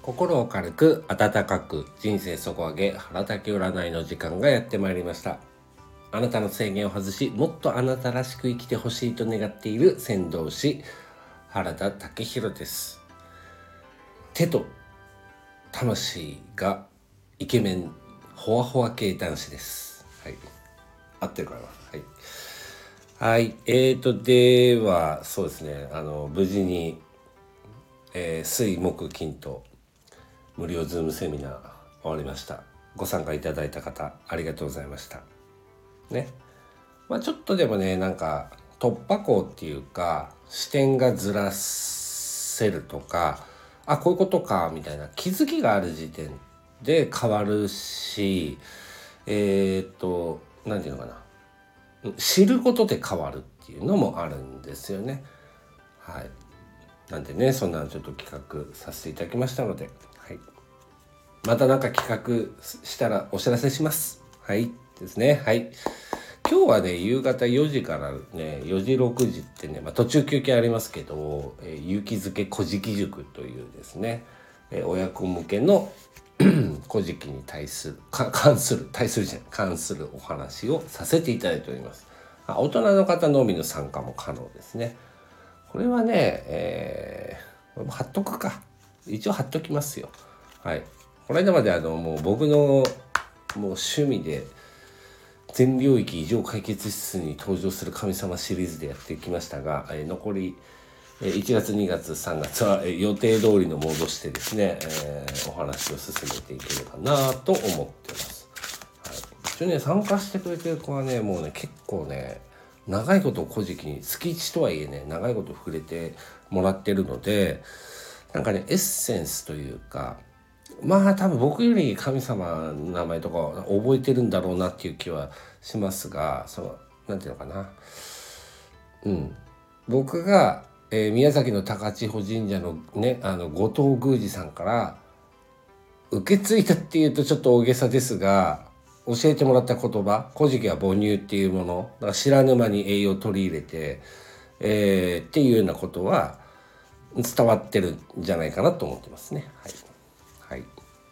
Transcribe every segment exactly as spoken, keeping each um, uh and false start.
心を軽く温かく人生底上げ腹たき占いの時間がやってまいりました。あなたの制限を外し、もっとあなたらしく生きてほしいと願っている先導師原田武弘です。手と魂がイケメンホワホワ系男子です。はい、合ってるかな。はいはい、えーとではそうですね、あの無事に、えー、水木金と無料ズームセミナー終わりました。ご参加いただいた方ありがとうございましたね。まあちょっとでもね、なんか突破口っていうか視点がずらせるとか、あこういうことかみたいな気づきがある時点で変わるし、えー、っとなんていうのかな、知ることで変わるっていうのもあるんですよね。はい。なんでね、そんなのちょっと企画させていただきましたので、はい。またなんか企画したらお知らせします。はいですね。はい。今日はね、夕方よじからね、よじろくじってね、まあ、途中休憩ありますけど、えー、勇気づけ古事記塾というですね、えー、親子向けの古事記に対するか関する対するじゃない関するお話をさせていただいております。あ、大人の方のみの参加も可能ですね。これはね、えー、貼っとくか。一応貼っときますよ。はい。この間まであのもう僕のもう趣味で全領域異常解決室に登場する神様シリーズでやってきましたが、えー、残りいちがつにがつさんがつは予定通りのモードしてですね、えー、お話を進めていければなと思ってます。はい、一応ね参加してくれてる子はねもうね結構ね長いこと古事記に月いちとはいえね長いこと触れてもらってるので、なんかねエッセンスというか、まあ多分僕より神様の名前とか覚えてるんだろうなっていう気はしますが、そのなんていうのかな、うん僕がえー、宮崎の高千穂神社のね、あの後藤宮司さんから受け継いだっていうとちょっと大げさですが、教えてもらった言葉、古事記は母乳っていうものだから、知らぬ間に栄養を取り入れて、えー、っていうようなことは伝わってるんじゃないかなと思ってますね。はい、はい、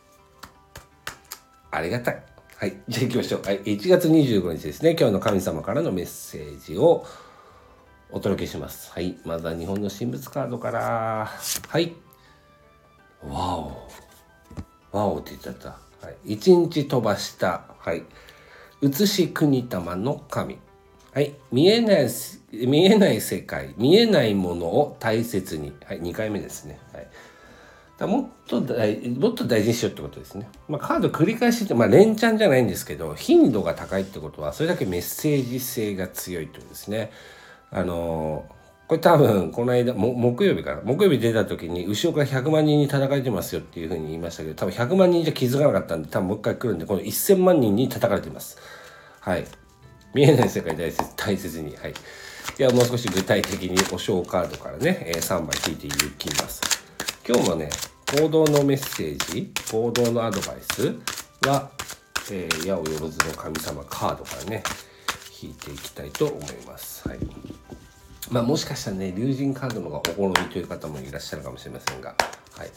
ありがたい。はい、じゃあ行きましょう。はい、いちがつにじゅうごにちですね、今日の神様からのメッセージをお届けします。はい、まずは日本の神仏カードから。はい、わおわおって言っちゃった。はい、一日飛ばした。はい、写し国玉の神。はい、見えない見えない世界、見えないものを大切に。はい、にかいめですね。はい、だもっと大もっと大事にしようってことですね。まあ、カード繰り返しって、まあ、連チャンじゃないんですけど、頻度が高いってことはそれだけメッセージ性が強いってことですね。あのーこれ多分この間も木曜日から木曜日出た時に後ろからひゃくまんにんに叩かれてますよっていうふうに言いましたけど、多分ひゃくまんにんじゃ気づかなかったんで、多分もう一回来るんでこのせんまんにんに叩かれています。はい、見えない世界大切大切に。はい、ではもう少し具体的にお小カードからね、えー、さんばい引いていきます。今日もね行動のメッセージ、行動のアドバイスは、えー、矢をよろずの神様カードからね引いていきたいと思います。はい、まあもしかしたらね竜神カードの方がお好みという方もいらっしゃるかもしれませんが、はい、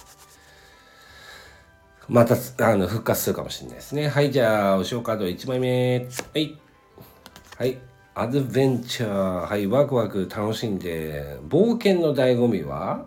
またあの復活するかもしれないですね。はい、じゃあお塩カードいちまいめ。はいはいアドベンチャー。はい、ワクワク楽しんで。冒険の醍醐味は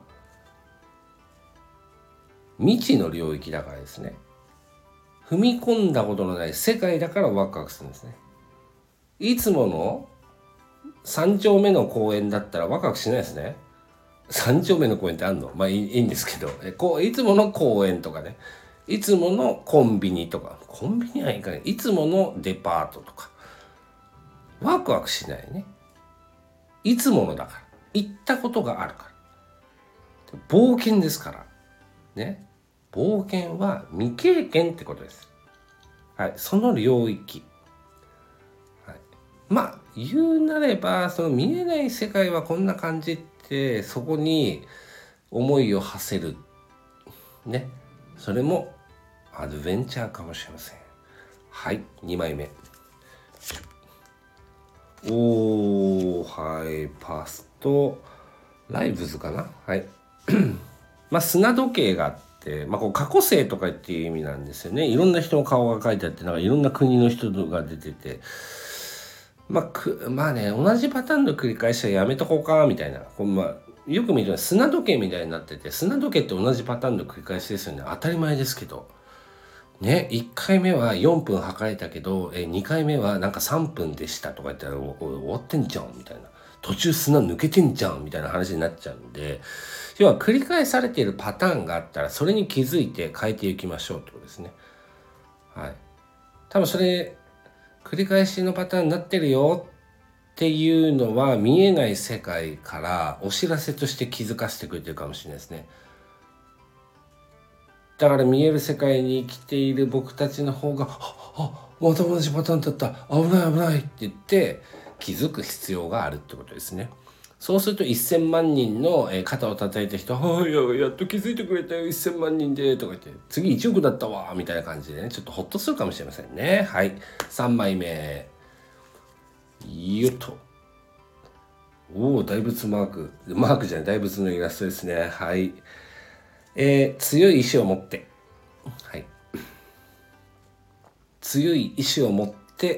未知の領域だからですね。踏み込んだことのない世界だからワクワクするんですね。いつもの三丁目の公園だったらワクワクしないですね。三丁目の公園ってあんの？まあいい、いいんですけど、えこういつもの公園とかね、いつものコンビニとか、コンビニはいいかね、いつものデパートとか、ワクワクしないね。いつものだから、行ったことがあるから。冒険ですからね。冒険は未経験ってことです。はい、その領域。はい、まあ言うなればその見えない世界はこんな感じって、そこに思いを馳せるね、それもアドベンチャーかもしれません。はい、にまいめ。おー、はい、パスとライブズかな。はいまあ砂時計があって、まあ、こう過去性とかっていう意味なんですよね。いろんな人の顔が書いてあって、なんかいろんな国の人が出てて、まあ、くまあね、同じパターンの繰り返しはやめとこうかみたいな。こうまあ、よく見ると砂時計みたいになってて、砂時計って同じパターンの繰り返しですよね。当たり前ですけどね。いっかいめはよんぷん測れたけど、えにかいめはなんかさんぷんでしたとか言ったらおお終わってんじゃんみたいな、途中砂抜けてんじゃんみたいな話になっちゃうんで、要は繰り返されているパターンがあったらそれに気づいて変えていきましょうってことですね。はい。多分それ繰り返しのパターンになってるよっていうのは見えない世界からお知らせとして気づかせてくれてるかもしれないですね。だから見える世界に生きている僕たちの方が「あ、また同じパターンだった、危ない危ない」って言って気づく必要があるってことですね。そうするとせんまんにんの肩を叩いた人は「はい、やっと気づいてくれたよせんまんにんで」とか言って「次いちおくだったわ」みたいな感じでね、ちょっとホッとするかもしれませんね。はい、さんまいめよっと。おお、大仏マークマークじゃない、大仏のイラストですね。はい、えー、強い意志を持って、はい、強い意志を持って、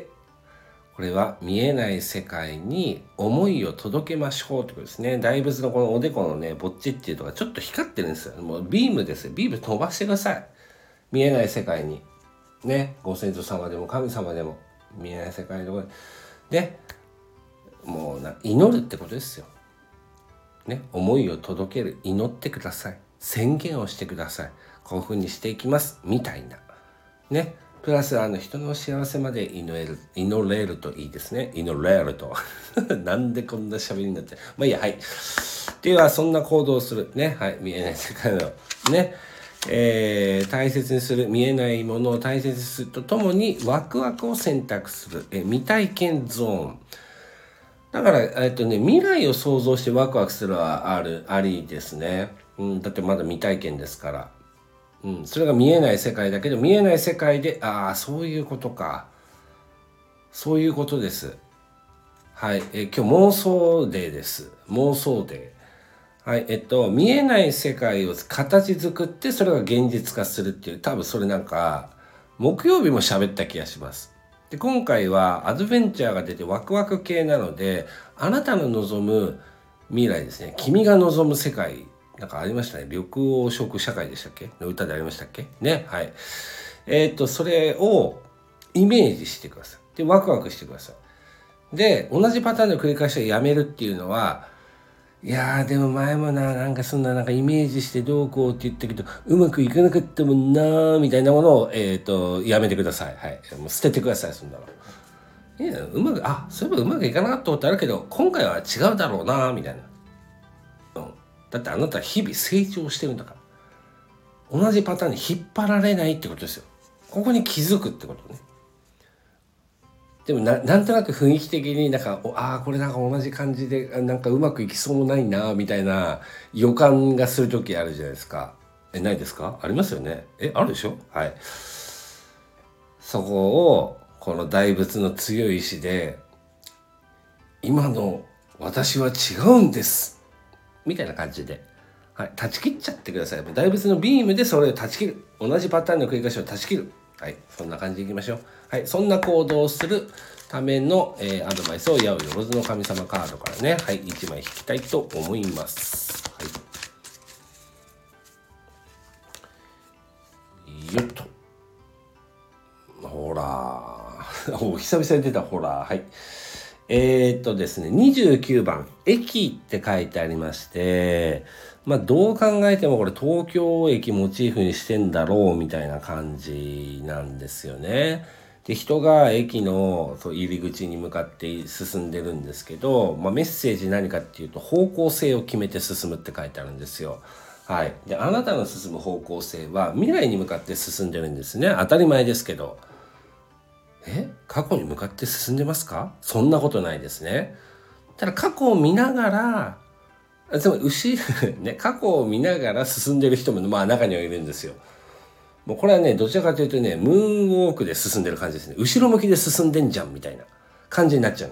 これは見えない世界に思いを届けましょうということですね。大仏のこのおでこのね、ぼっちっていうとかちょっと光ってるんですよ。もうビームですよ。ビーム飛ばしてください。見えない世界に。ね、ご先祖様でも神様でも見えない世界のところで、もうな祈るってことですよ。ね、思いを届ける、祈ってください。宣言をしてください。こういうふうにしていきます。みたいな。ね。プラスあの人の幸せまで祈れる、祈れるといいですね。祈れると。なんでこんな喋りになって。まあいいや、はい。では、そんな行動をする。ね。はい。見えない世界の。ね。えー、大切にする。見えないものを大切にするとともに、ワクワクを選択する。え未体験ゾーン。だから、えっとね、未来を想像してワクワクするはある、ありですね。うん、だってまだ未体験ですから。うん、それが見えない世界だけど、見えない世界で、ああ、そういうことか。そういうことです。はい。え今日妄想デーです。妄想デー。はい。えっと、見えない世界を形作って、それが現実化するっていう、多分それなんか、木曜日も喋った気がします。で、今回はアドベンチャーが出てワクワク系なので、あなたの望む未来ですね。君が望む世界。なんかありましたね。緑黄色社会でしたっけの歌でありましたっけね。はい。えっと、それをイメージしてください。で、ワクワクしてください。で、同じパターンの繰り返しをやめるっていうのは、いやーでも前もな、なんかそんななんかイメージしてどうこうって言ったけど、うまくいかなかったもんなーみたいなものを、えっと、やめてください。はい。もう捨ててください、そんなの。いや、うまく、あ、そういえばうまくいかなかったことあるけど、今回は違うだろうなーみたいな。だってあなたは日々成長してるんだから。同じパターンに引っ張られないってことですよ。ここに気づくってことね。でも な, なんとなく雰囲気的になんかああこれなんか同じ感じでなんかうまくいきそうもないなみたいな予感がする時あるじゃないですか。えないですか？ありますよね。えあるでしょ。はい。そこをこの大仏の強い意志で今の私は違うんですみたいな感じで、はい、断ち切っちゃってください。大仏のビームでそれを断ち切る。同じパターンの繰り返しを断ち切る。はい、そんな感じでいきましょう。はい、そんな行動をするための、えー、アドバイスを八百万の神様カードからね、はい、いちまい引きたいと思います。はい、よっと。ほらお久々に出たほらはい。えー、っとですね、にじゅうきゅうばん、駅って書いてありまして、まあどう考えてもこれ東京駅モチーフにしてんだろうみたいな感じなんですよね。で、人が駅のそう入り口に向かって進んでるんですけど、まあ、メッセージ何かっていうと方向性を決めて進むって書いてあるんですよ。はい。で、あなたの進む方向性は未来に向かって進んでるんですね。当たり前ですけど。え過去に向かって進んでますか？そんなことないですね。ただ過去を見ながら、つまり牛ね、過去を見ながら進んでる人もまあ中にはいるんですよ。もうこれはね、どちらかというとね、ムーンウォークで進んでる感じですね。後ろ向きで進んでんじゃんみたいな感じになっちゃう。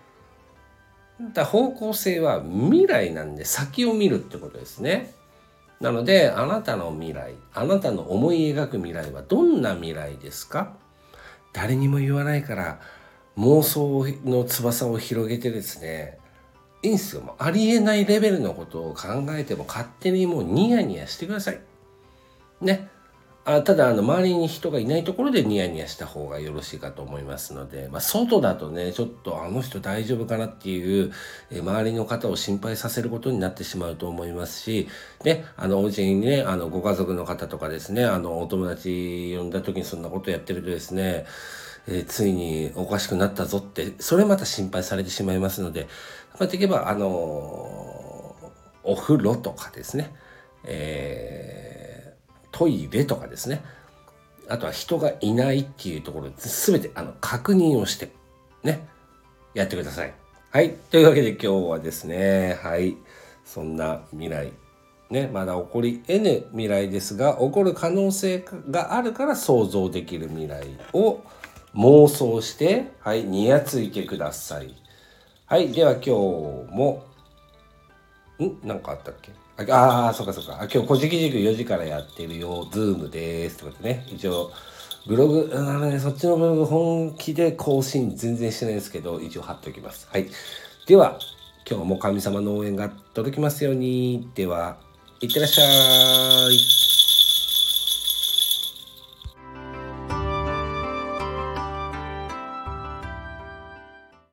だから方向性は未来なんで先を見るってことですね。 なので、あなたの未来、あなたの思い描く未来はどんな未来ですか？誰にも言わないから妄想の翼を広げてですね、いいんすよ。もうありえないレベルのことを考えても勝手にもうニヤニヤしてください。ね。あただあの周りに人がいないところでニヤニヤした方がよろしいかと思いますので、まあ、外だとねちょっとあの人大丈夫かなっていう、え周りの方を心配させることになってしまうと思いますし、ね、あのお家にねあのご家族の方とかですね、あのお友達呼んだ時にそんなことやってるとですね、えーついにおかしくなったぞってそれまた心配されてしまいますので、まあ、できればあのーお風呂とかですね、えートイレとかですね、あとは人がいないっていうところ全てあの確認をしてねやってください。はい、というわけで今日はですね、はいそんな未来ね、まだ起こり得ぬ未来ですが起こる可能性があるから想像できる未来を妄想してはいにやついてください。はい、では今日もんなんかあったっけ？ああー、そうかそうか。あ、今日古事記塾よじからやってるよ。ズームです。とかってね。一応、ブログ、あのね、そっちのブログ本気で更新全然してないですけど、一応貼っておきます。はい。では、今日も神様の応援が届きますように。では、いってらっしゃい。